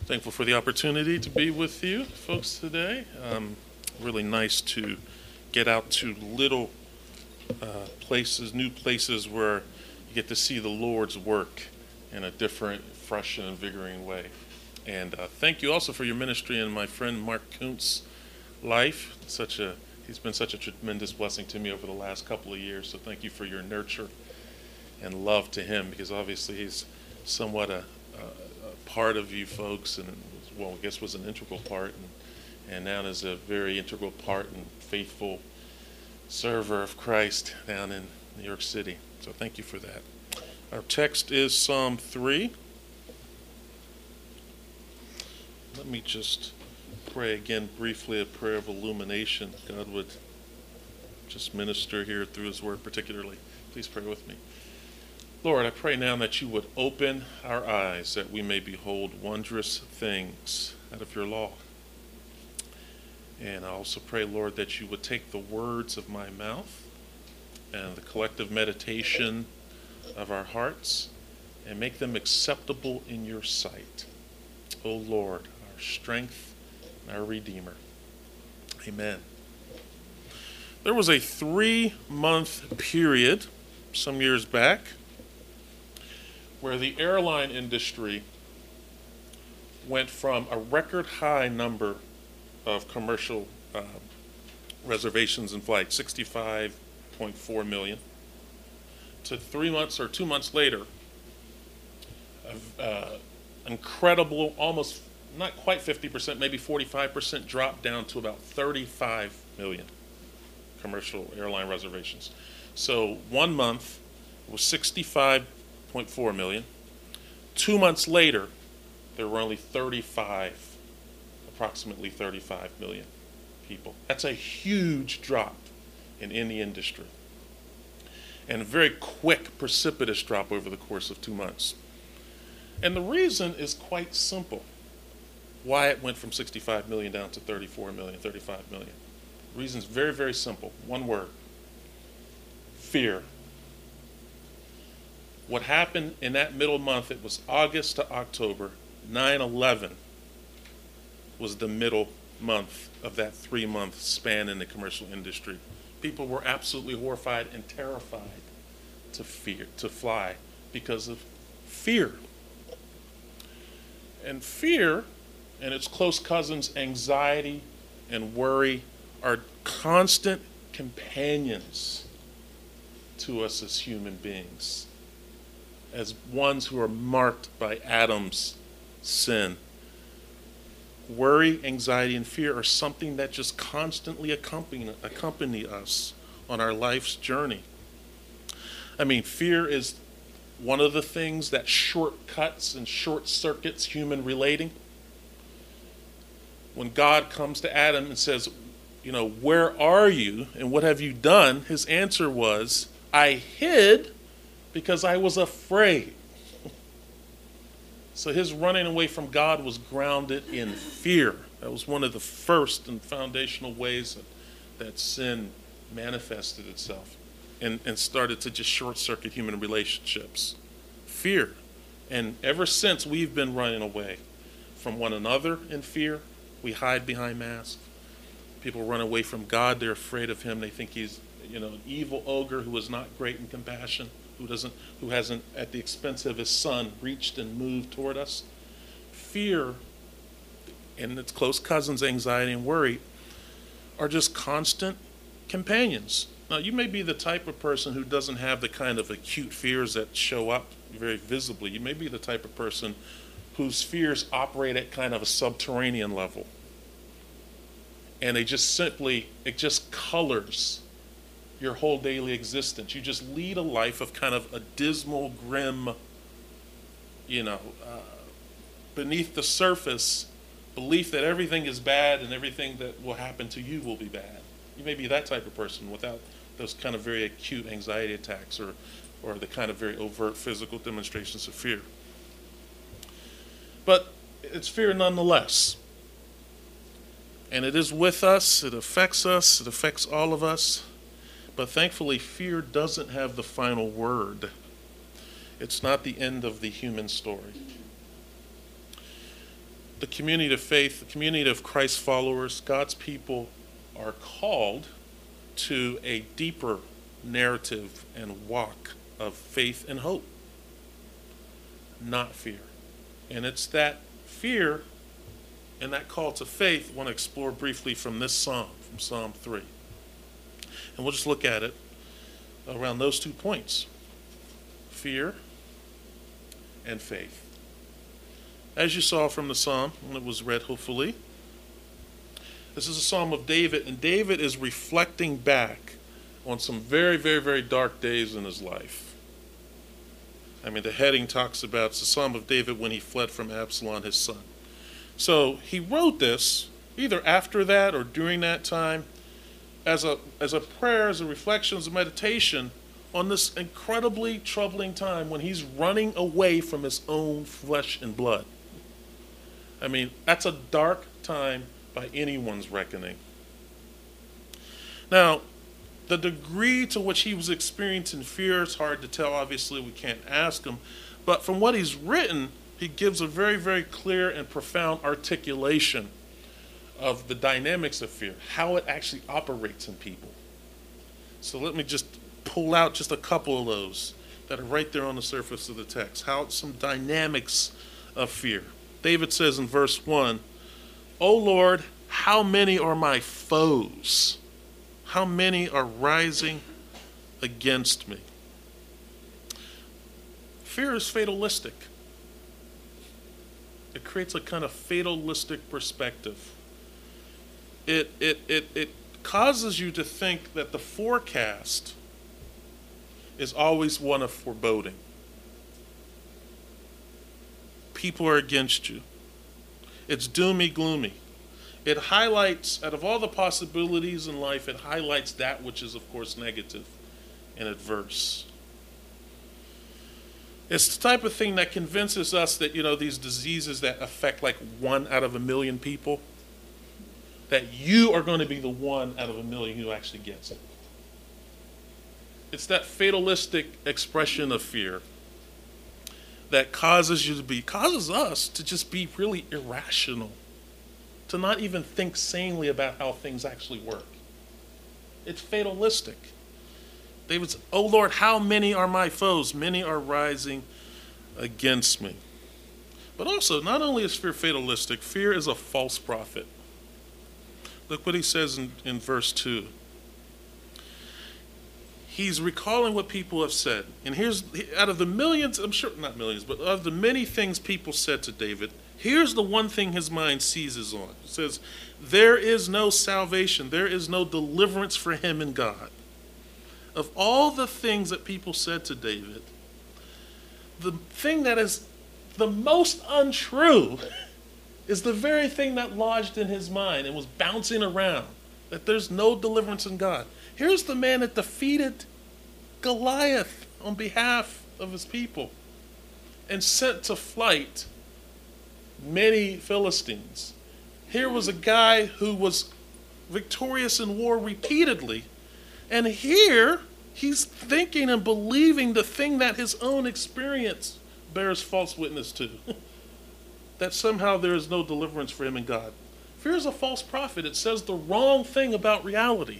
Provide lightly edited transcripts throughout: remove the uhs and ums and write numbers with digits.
Thankful for the opportunity to be with you folks today. Really nice to get out to little places, new places where you get to see the Lord's work in a different, fresh, and invigorating way. And thank you also for your ministry and my friend Mark Kuntz's life. He's been such a tremendous blessing to me over the last couple of years. So thank you for your nurture and love to him, because obviously he's somewhat a part of you folks, and I guess was an integral part, and now is a very integral part and faithful server of Christ down in New York City. So thank you for that. Our text is Psalm 3. Let me just pray again briefly a prayer of illumination. God would just minister here through his word particularly. Please pray with me. Lord, I pray now that you would open our eyes that we may behold wondrous things out of your law. And I also pray, Lord, that you would take the words of my mouth and the collective meditation of our hearts and make them acceptable in your sight. O Lord, our strength and our Redeemer. Amen. There was a 3-month period some years back where the airline industry went from a record high number of commercial reservations and flights, 65.4 million, to 3 months or 2 months later, incredible, almost not quite 50%, maybe 45% drop down to about 35 million commercial airline reservations. So 1 month was 65.4 million. 2 months later, there were only approximately 35 million people. That's a huge drop in any industry. And a very quick, precipitous drop over the course of 2 months. And the reason is quite simple. Why it went from 65 million down to 34 million, 35 million. The reason is very, very simple. One word. Fear. What happened in that middle month, it was August to October, 9/11 was the middle month of that 3-month span in the commercial industry. People were absolutely horrified and terrified to fly because of fear. And fear and its close cousins, anxiety and worry, are constant companions to us as human beings, as ones who are marked by Adam's sin. Worry, anxiety, and fear are something that just constantly accompany us on our life's journey. I mean, fear is one of the things that shortcuts and short circuits human relating. When God comes to Adam and says, where are you and what have you done? His answer was, I hid because I was afraid. So his running away from God was grounded in fear. That was one of the first and foundational ways that sin manifested itself and started to just short-circuit human relationships. Fear. And ever since, we've been running away from one another in fear. We hide behind masks. People run away from God. They're afraid of him. They think he's an evil ogre who is not great in compassion, who hasn't, at the expense of his son, reached and moved toward us. Fear and its close cousins, anxiety and worry, are just constant companions. Now, you may be the type of person who doesn't have the kind of acute fears that show up very visibly. You may be the type of person whose fears operate at kind of a subterranean level. And it just colors your whole daily existence. You just lead a life of kind of a dismal, grim, beneath the surface belief that everything is bad and everything that will happen to you will be bad. You may be that type of person without those kind of very acute anxiety attacks or the kind of very overt physical demonstrations of fear. But it's fear nonetheless. And it is with us, it affects all of us. But thankfully, fear doesn't have the final word. It's not the end of the human story. the community of faith, the community of Christ followers, God's people are called to a deeper narrative and walk of faith and hope, not fear. And it's that fear and that call to faith I want to explore briefly from this psalm, from Psalm 3. And we'll just look at it around those 2 points, fear and faith. As you saw from the psalm, when it was read hopefully, this is a psalm of David, and David is reflecting back on some very, very, very dark days in his life. I mean, the heading talks about, it's a psalm of David when he fled from Absalom, his son. So he wrote this either after that or during that time as a prayer, as a reflection, as a meditation on this incredibly troubling time when he's running away from his own flesh and blood. I mean, that's a dark time by anyone's reckoning. Now, the degree to which he was experiencing fear is hard to tell. Obviously, we can't ask him. But from what he's written, he gives a very, very clear and profound articulation of the dynamics of fear, how it actually operates in people. So let me just pull out just a couple of those that are right there on the surface of the text, how some dynamics of fear. David says in verse 1, "O Lord, how many are my foes? How many are rising against me?" Fear is fatalistic. It creates a kind of fatalistic perspective. It causes you to think that the forecast is always one of foreboding. People are against you. It's doomy, gloomy. It highlights, out of all the possibilities in life, it highlights that which is, of course, negative and adverse. It's the type of thing that convinces us that, these diseases that affect like 1 out of 1,000,000 people, that you are going to be the 1 out of 1,000,000 who actually gets it. It's that fatalistic expression of fear that causes us to just be really irrational, to not even think sanely about how things actually work. It's fatalistic. David's, "O Lord, how many are my foes? Many are rising against me." But also, not only is fear fatalistic, fear is a false prophet. Look what he says in verse 2. He's recalling what people have said. And here's, out of the millions, I'm sure not millions, but of the many things people said to David, here's the one thing his mind seizes on. It says, there is no salvation, there is no deliverance for him in God. Of all the things that people said to David, the thing that is the most untrue is the very thing that lodged in his mind and was bouncing around, that there's no deliverance in God. Here's the man that defeated Goliath on behalf of his people and sent to flight many Philistines. Here was a guy who was victorious in war repeatedly, and here he's thinking and believing the thing that his own experience bears false witness to, that somehow there is no deliverance for him in God. Fear is a false prophet. It says the wrong thing about reality.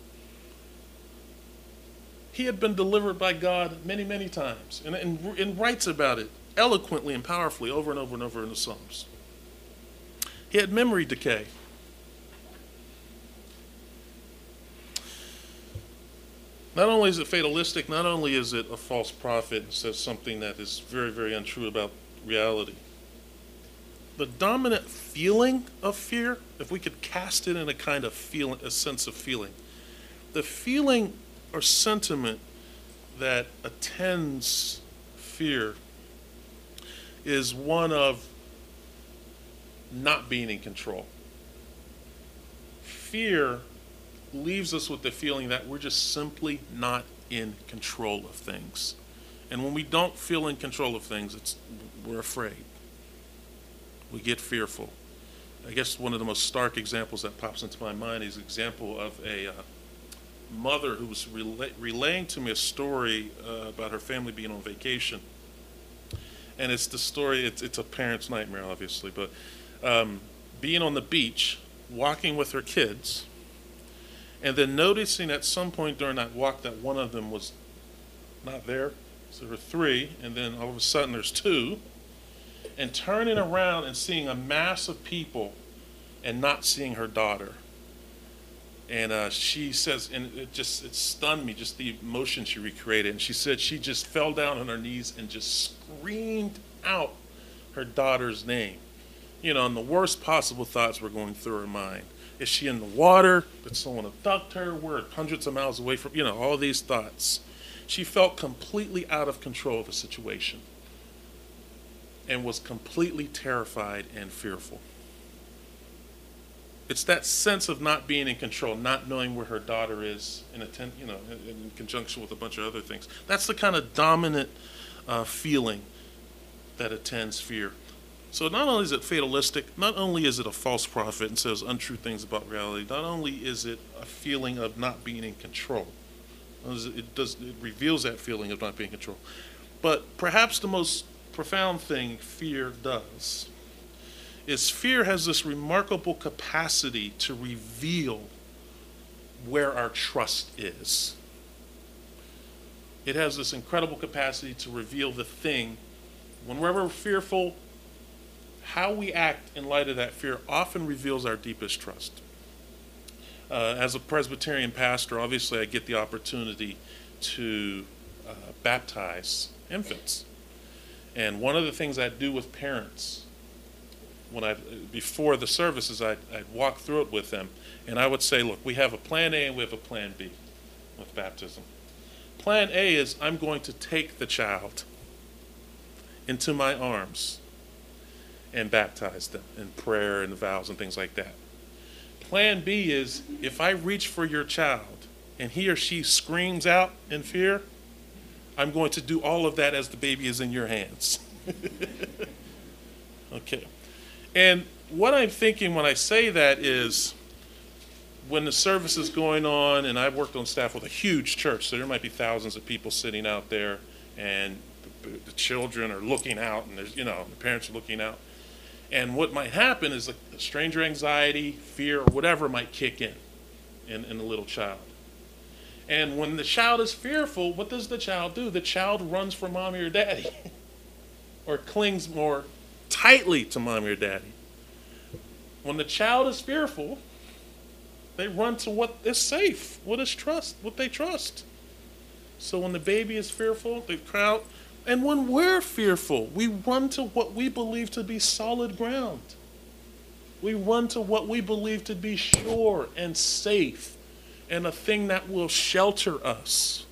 He had been delivered by God many, many times and writes about it eloquently and powerfully over and over and over in the Psalms. He had memory decay. Not only is it fatalistic, not only is it a false prophet and says something that is very, very untrue about reality. The dominant feeling of fear, if we could cast it in a kind of feeling, a sense of feeling, the feeling or sentiment that attends fear is one of not being in control. Fear leaves us with the feeling that we're just simply not in control of things. And when we don't feel in control of things, we're afraid. We get fearful. I guess one of the most stark examples that pops into my mind is the example of a mother who was relaying to me a story about her family being on vacation. And it's the story, it's a parent's nightmare, obviously, but being on the beach, walking with her kids, and then noticing at some point during that walk that one of them was not there. So there were three, and then all of a sudden there's two, and turning around and seeing a mass of people and not seeing her daughter. And she says, and it stunned me, just the emotion she recreated. And she said she just fell down on her knees and just screamed out her daughter's name. And the worst possible thoughts were going through her mind. Is she in the water? Did someone abduct her? We're hundreds of miles away from, all these thoughts. She felt completely out of control of the situation and was completely terrified and fearful. It's that sense of not being in control, not knowing where her daughter is in conjunction with a bunch of other things. That's the kind of dominant feeling that attends fear. So not only is it fatalistic, not only is it a false prophet and says untrue things about reality, not only is it a feeling of not being in control. It reveals that feeling of not being in control. But perhaps the most profound thing fear does is fear has this remarkable capacity to reveal where our trust is. It has this incredible capacity to reveal the thing. Whenever we're fearful, how we act in light of that fear often reveals our deepest trust. As a Presbyterian pastor, obviously I get the opportunity to baptize infants. And one of the things I do with parents, before the services, I'd walk through it with them, and I would say, look, we have a plan A and we have a plan B with baptism. Plan A is I'm going to take the child into my arms and baptize them in prayer and vows and things like that. Plan B is if I reach for your child and he or she screams out in fear, I'm going to do all of that as the baby is in your hands. Okay. And what I'm thinking when I say that is when the service is going on, and I've worked on staff with a huge church, so there might be thousands of people sitting out there, and the children are looking out, and there's, the parents are looking out. And what might happen is a stranger anxiety, fear, or whatever might kick in the little child. And when the child is fearful, what does the child do? The child runs for mommy or daddy or clings more tightly to mommy or daddy. When the child is fearful, they run to what is safe, what they trust. So when the baby is fearful, they cry out. And when we're fearful, we run to what we believe to be solid ground. We run to what we believe to be sure and safe and a thing that will shelter us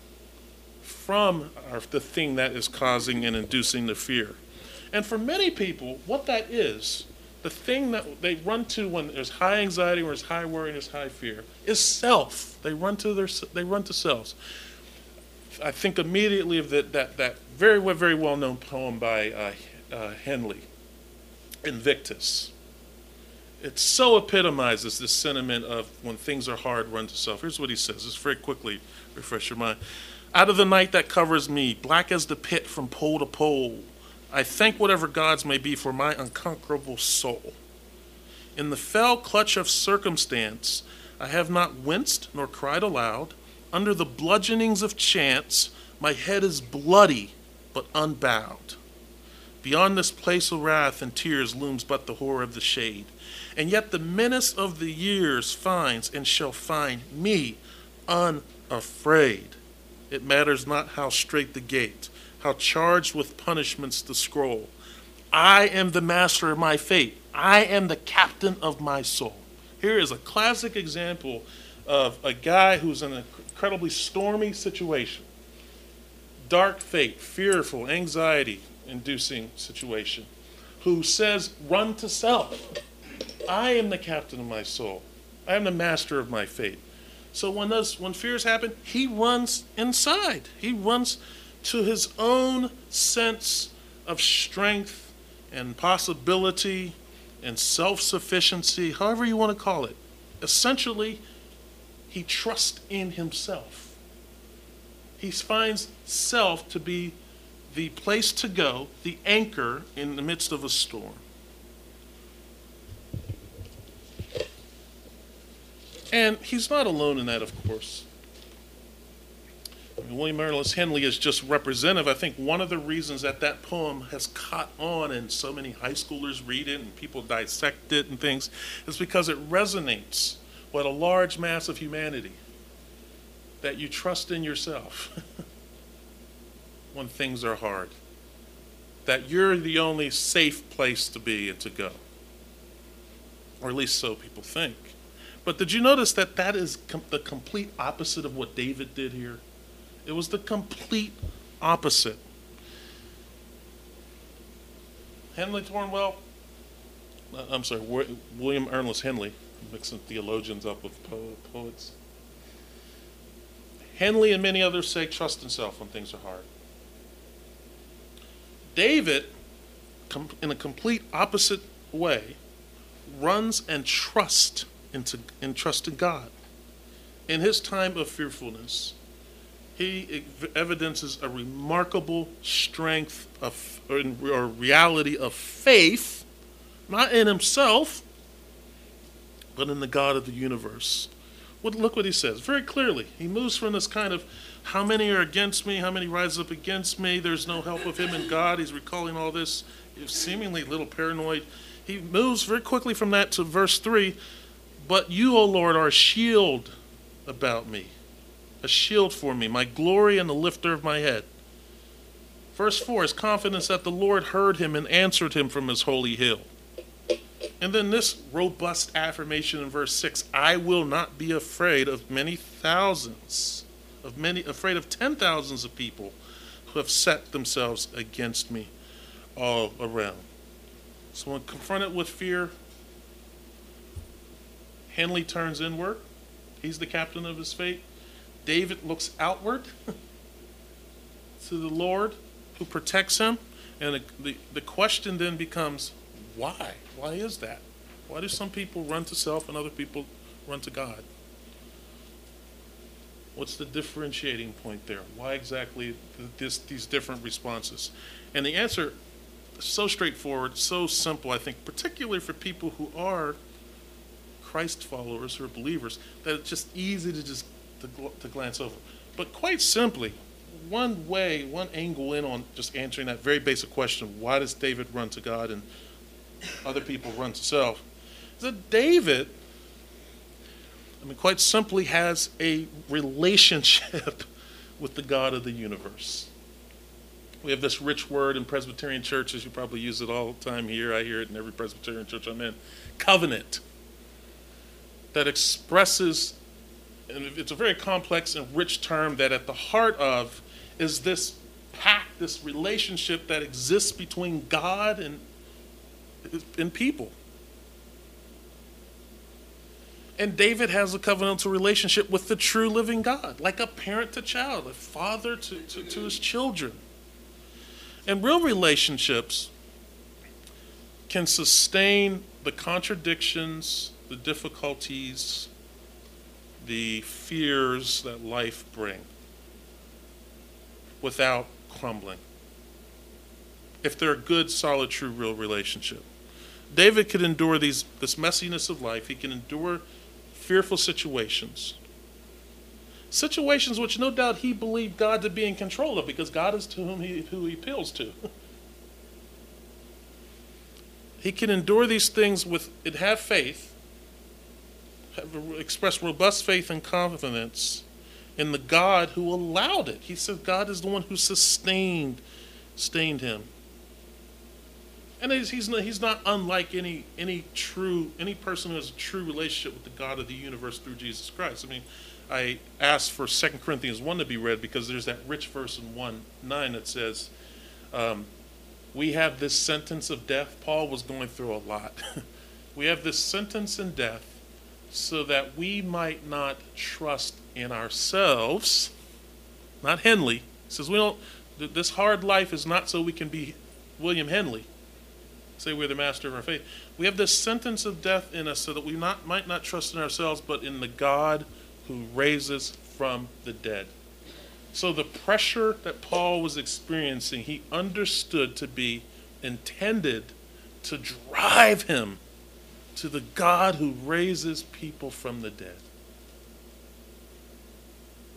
from the thing that is causing and inducing the fear. And for many people, what that is, the thing that they run to when there's high anxiety, when there's high worry, and there's high fear, is self. They run to selves. I think immediately of that very, very well-known poem by Henley, Invictus. It so epitomizes this sentiment of when things are hard, run to self. Here's what he says. Just very quickly refresh your mind. Out of the night that covers me, black as the pit from pole to pole, I thank whatever gods may be for my unconquerable soul. In the fell clutch of circumstance, I have not winced nor cried aloud. Under the bludgeonings of chance, my head is bloody but unbowed. Beyond this place of wrath and tears looms but the horror of the shade. And yet the menace of the years finds and shall find me unafraid. It matters not how straight the gate, how charged with punishments the scroll. I am the master of my fate. I am the captain of my soul. Here is a classic example of a guy who's in an incredibly stormy situation. Dark fate, fearful, anxiety-inducing situation, who says, run to self. I am the captain of my soul. I am the master of my fate. So when fears happen, he runs inside. He runs to his own sense of strength and possibility and self-sufficiency, however you want to call it. Essentially, he trusts in himself. He finds self to be the place to go, the anchor in the midst of a storm. And he's not alone in that, of course. William Ernest Henley is just representative. I think one of the reasons that that poem has caught on and so many high schoolers read it and people dissect it and things is because it resonates with a large mass of humanity, that you trust in yourself when things are hard, that you're the only safe place to be and to go, or at least so people think. But did you notice that that is the complete opposite of what David did here? It was the complete opposite. William Ernest Henley, mixing theologians up with poets. Henley and many others say trust in self when things are hard. David, in a complete opposite way, runs and trusts in God. In his time of fearfulness, he evidences a remarkable strength or reality of faith, not in himself, but in the God of the universe. Look what he says very clearly. He moves from this kind of, how many are against me? How many rise up against me? There's no help of him in God. He's recalling all this, seemingly a little paranoid. He moves very quickly from that to verse 3. But you, O Lord, are a shield about me, a shield for me, my glory and the lifter of my head. Verse 4 is confidence that the Lord heard him and answered him from his holy hill. And then this robust affirmation in verse 6, I will not be afraid of many thousands, afraid of 10,000s of people who have set themselves against me all around. So when confronted with fear, Henley turns inward. He's the captain of his fate. David looks outward to the Lord who protects him. And the question then becomes, why? Why is that? Why do some people run to self and other people run to God? What's the differentiating point there? Why exactly these different responses? And the answer is so straightforward, so simple, I think, particularly for people who are Christ followers or believers, that it's just easy to glance over. But quite simply, one angle in on just answering that very basic question, why does David run to God and other people run to self, is that David, quite simply has a relationship with the God of the universe. We have this rich word in Presbyterian churches, you probably use it all the time here, I hear it in every Presbyterian church I'm in, covenant, that expresses, and it's a very complex and rich term that at the heart of is this pact, this relationship that exists between God and people. And David has a covenantal relationship with the true living God, like a parent to child, a father to his children. And real relationships can sustain the contradictions, the difficulties, the fears that life brings without crumbling, if they're a good, solid, true, real relationship. David could endure this messiness of life. He can endure fearful situations which no doubt he believed God to be in control of, because God is to who he appeals to. He can endure these things and have faith, express robust faith and confidence in the God who allowed it. He said God is the one who sustained him. And he's not unlike any person who has a true relationship with the God of the universe through Jesus Christ. I asked for 2 Corinthians 1 to be read because there's that rich verse in 1:9 that says, we have this sentence of death. Paul was going through a lot. We have this sentence in death so that we might not trust in ourselves. Not Henley. He says this hard life is not so we can be William Henley. Say we're the master of our faith. We have this sentence of death in us so that we might not trust in ourselves, but in the God who raises from the dead. So the pressure that Paul was experiencing, he understood to be intended to drive him to the God who raises people from the dead.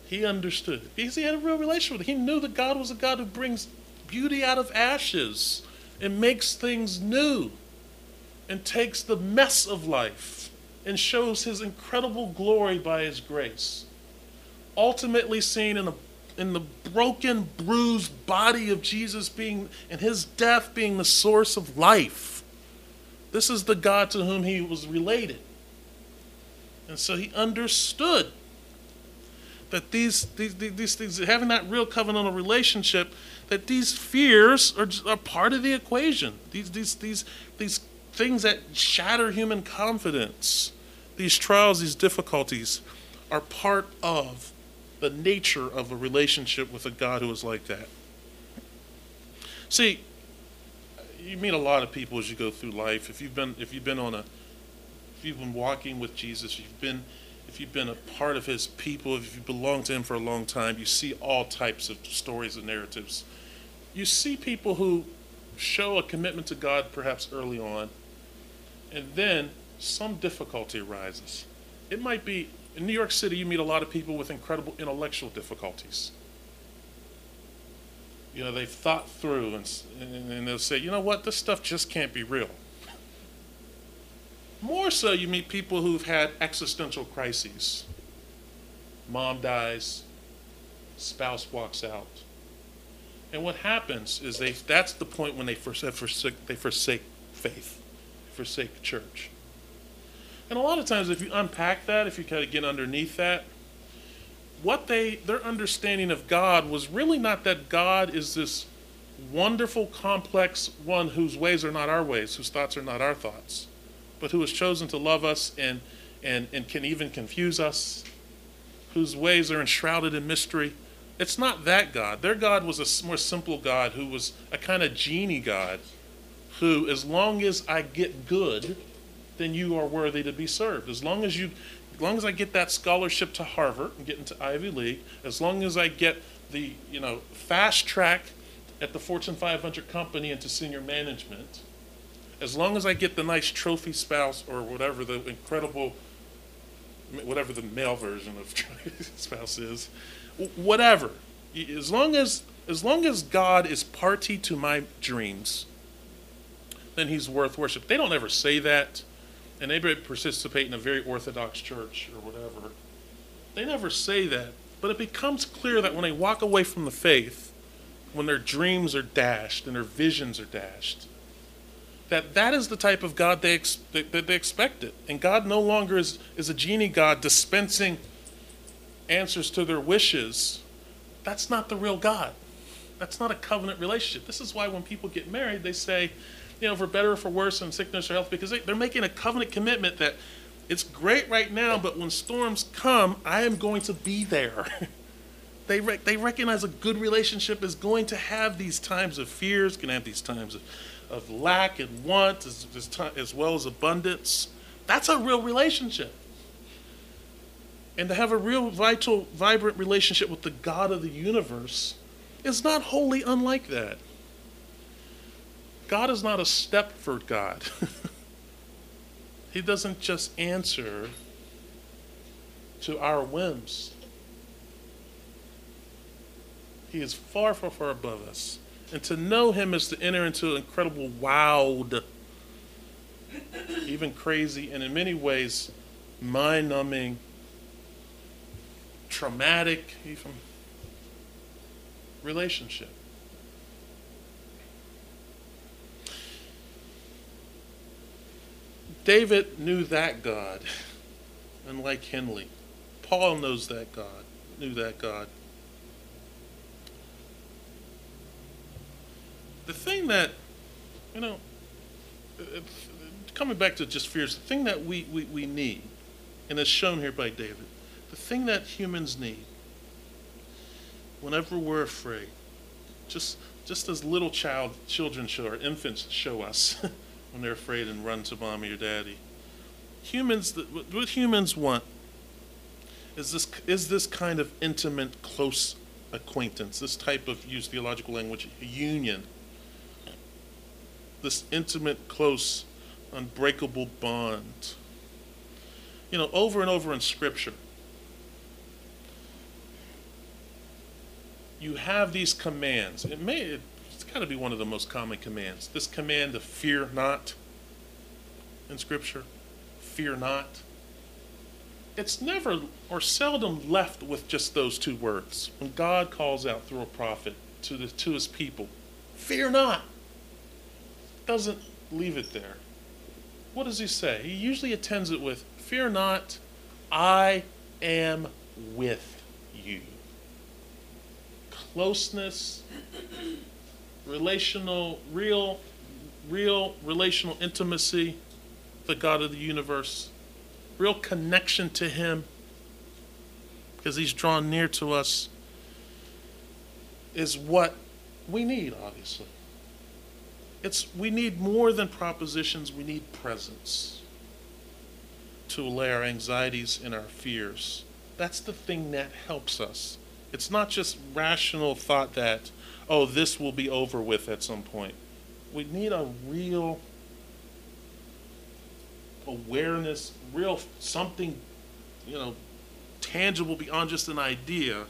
He understood it because he had a real relationship with it. He knew that God was a God who brings beauty out of ashes and makes things new and takes the mess of life and shows his incredible glory by his grace. Ultimately seen in the broken, bruised body of Jesus being, and his death being the source of life. This is the God to whom he was related. And so he understood that these things, having that real covenantal relationship, that these fears are part of the equation. These things that shatter human confidence, these trials, these difficulties, are part of the nature of a relationship with a God who is like that. See, you meet a lot of people as you go through life. If you've been walking with Jesus, if you've been a part of his people, if you belong to him for a long time, you see all types of stories and narratives. You see people who show a commitment to God perhaps early on, and then some difficulty arises. It might be, in New York City, you meet a lot of people with incredible intellectual difficulties. You know, they've thought through and they'll say, you know what, this stuff just can't be real. More so, you meet people who've had existential crises. Mom dies, spouse walks out. And what happens is that's the point when they forsake faith, forsake church. And a lot of times, if you unpack that, if you kind of get underneath that, their understanding of God was really not that God is this wonderful, complex one whose ways are not our ways, whose thoughts are not our thoughts, but who has chosen to love us and can even confuse us, whose ways are enshrouded in mystery. It's not that God. Their God was a more simple God who was a kind of genie God who, as long as I get good, then you are worthy to be served. As long as I get that scholarship to Harvard and get into Ivy League, as long as I get the fast track at the Fortune 500 company into senior management, as long as I get the nice trophy spouse or whatever the male version of trophy spouse is, whatever. As long as God is party to my dreams, then he's worth worship. They don't ever say that, and they participate in a very orthodox church or whatever. They never say that, but it becomes clear that when they walk away from the faith, when their dreams are dashed and their visions are dashed, that is the type of God that they expected. And God no longer is a genie God dispensing answers to their wishes. That's not the real God. That's not a covenant relationship. This is why when people get married, they say, for better or for worse, in sickness or health, because they're making a covenant commitment that it's great right now, but when storms come, I am going to be there. They recognize a good relationship is going to have these times of fears, going to have these times of lack and want, as well as abundance. That's a real relationship. And to have a real vital, vibrant relationship with the God of the universe is not wholly unlike that. God is not a Stepford God. He doesn't just answer to our whims. He is far, far, far above us. And to know him is to enter into incredible wowed, even crazy, and in many ways mind-numbing, traumatic, even relationship. David knew that God, unlike Henley. Paul knew that God. The thing that, coming back to just fears, the thing that we need, and it's shown here by David, the thing that humans need, whenever we're afraid, just as little children show, or infants show us when they're afraid and run to mommy or daddy. What humans want is this kind of intimate, close acquaintance, this type of, use theological language, union, this intimate, close, unbreakable bond. Over and over in Scripture, you have these commands. It's got to be one of the most common commands. This command to fear not in Scripture. Fear not. It's never or seldom left with just those two words. When God calls out through a prophet to his people, fear not. Doesn't leave it there. What does he say? He usually attends it with, fear not, I am with you. Closeness, relational, real relational intimacy, the God of the universe, real connection to him, because he's drawn near to us, is what we need, obviously. We need more than propositions, we need presence to allay our anxieties and our fears. That's the thing that helps us. It's not just rational thought that, oh, this will be over with at some point. We need a real awareness, real something, tangible beyond just an idea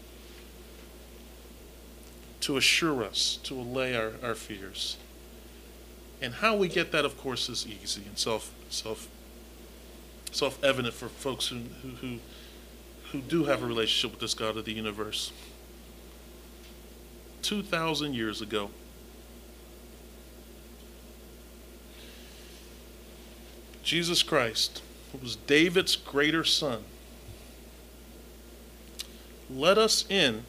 to assure us, to allay our fears. And how we get that, of course, is easy and self-evident for folks who do have a relationship with this God of the universe. 2,000 years ago, Jesus Christ, who was David's greater son, let us in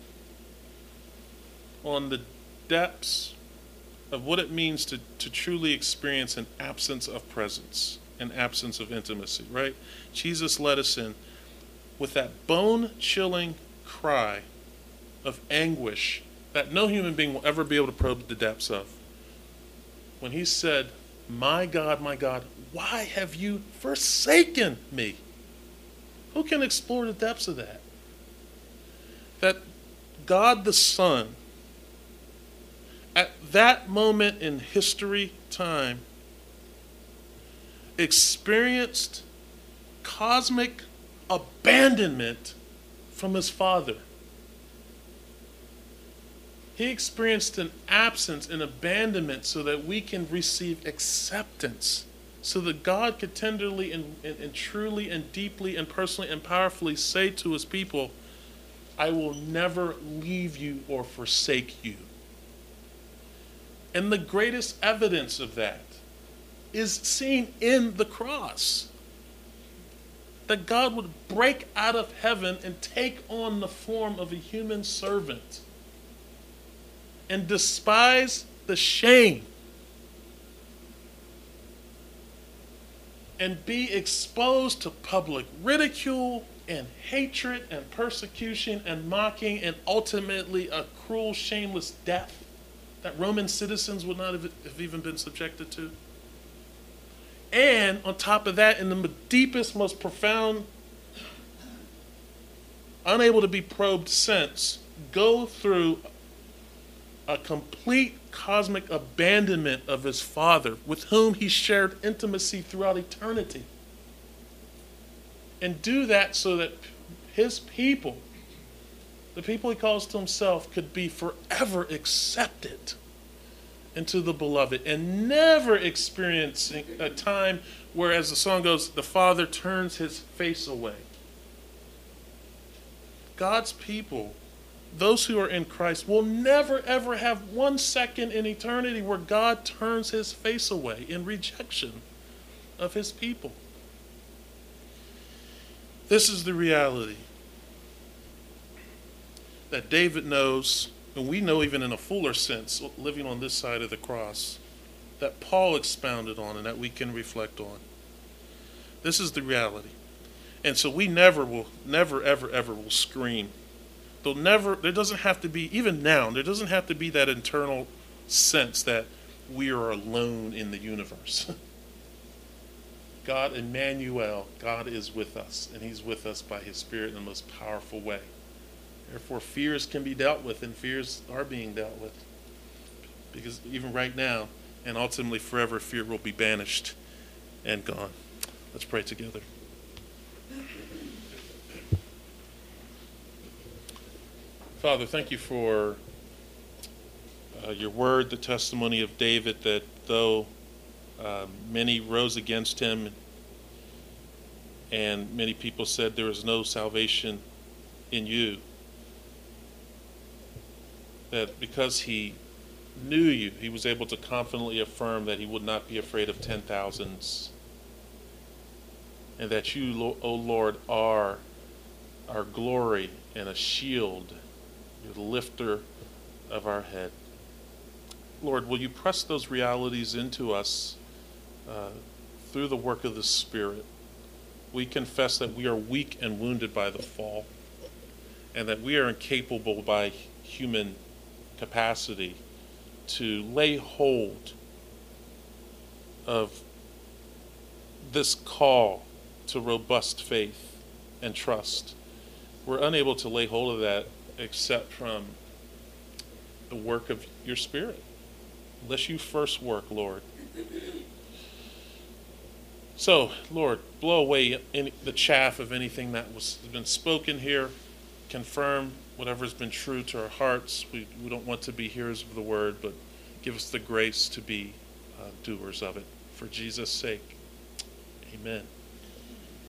on the depths of what it means to truly experience an absence of presence, an absence of intimacy, right? Jesus let us in with that bone-chilling cry of anguish that no human being will ever be able to probe the depths of. When he said, my God, why have you forsaken me? Who can explore the depths of that? That God the Son, at that moment in history, time, experienced cosmic abandonment from his Father. He experienced an absence, an abandonment, so that we can receive acceptance, so that God could tenderly and truly and deeply and personally and powerfully say to his people, I will never leave you or forsake you. And the greatest evidence of that is seen in the cross. That God would break out of heaven and take on the form of a human servant and despise the shame and be exposed to public ridicule and hatred and persecution and mocking and ultimately a cruel, shameless death that Roman citizens would not have even been subjected to. And on top of that, in the deepest, most profound, unable to be probed sense, go through a complete cosmic abandonment of his Father, with whom he shared intimacy throughout eternity. And do that so that his people, the people he calls to himself, could be forever accepted into the beloved and never experiencing a time where, as the song goes, the Father turns his face away. God's people, those who are in Christ, will never ever have 1 second in eternity where God turns his face away in rejection of his people. This is the reality that David knows, and we know even in a fuller sense, living on this side of the cross, that Paul expounded on and that we can reflect on. This is the reality. And so we never, ever will scream. There doesn't have to be, even now, there doesn't have to be that internal sense that we are alone in the universe. God, Emmanuel, God is with us, and he's with us by his Spirit in the most powerful way. Therefore, fears can be dealt with, and fears are being dealt with. Because even right now, and ultimately forever, fear will be banished and gone. Let's pray together. Father, thank you for your word, the testimony of David, that though many rose against him and many people said there is no salvation in you, that because he knew you, he was able to confidently affirm that he would not be afraid of 10,000s, and that you, O Lord, are our glory and a shield. You're the lifter of our head. Lord, will you press those realities into us through the work of the Spirit? We confess that we are weak and wounded by the fall, and that we are incapable by human capacity to lay hold of this call to robust faith and trust. We're unable to lay hold of that except from the work of your Spirit, unless you first work, Lord. So, Lord, blow away the chaff of anything that has been spoken here. Confirm whatever has been true to our hearts. We don't want to be hearers of the word, but give us the grace to be doers of it. For Jesus' sake, amen.